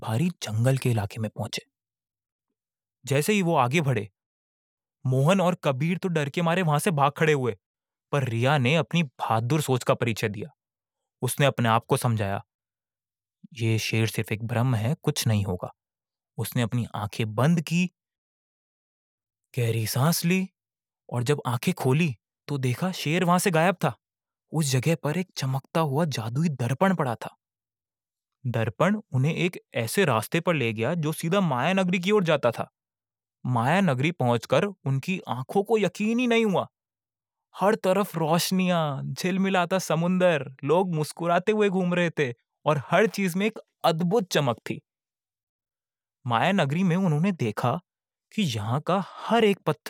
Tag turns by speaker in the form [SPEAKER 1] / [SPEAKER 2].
[SPEAKER 1] भारी जंगल के इलाके में पहुंचे। जैसे ही वो आगे बढ़े, मोहन और कबीर तो डर के मारे वहां से भाग खड़े हुए, पर रिया ने अपनी बहादुर सोच का परिचय दिया। उसने अपने आप को समझाया, ये शेर सिर्फ एक भ्रम है, कुछ नहीं होगा। उसने अपनी आंखें बंद की, गहरी सांस ली, और जब आंखें खोली तो देखा शेर वहां से गायब था। उस जगह पर एक चमकता हुआ जादुई दर्पण पड़ा था। दर्पण उन्हें एक ऐसे रास्ते पर ले गया जो सीधा माया नगरी की ओर जाता था। माया नगरी पहुंचकर उनकी आंखों को यकीन ही नहीं हुआ। हर तरफ रोशनियां, झिलमिलाता समुंदर, लोग मुस्कुराते हुए घूम रहे थे और हर चीज में एक अद्भुत चमक थी। माया नगरी में उन्होंने देखा कि यहाँ का हर एक पत्थर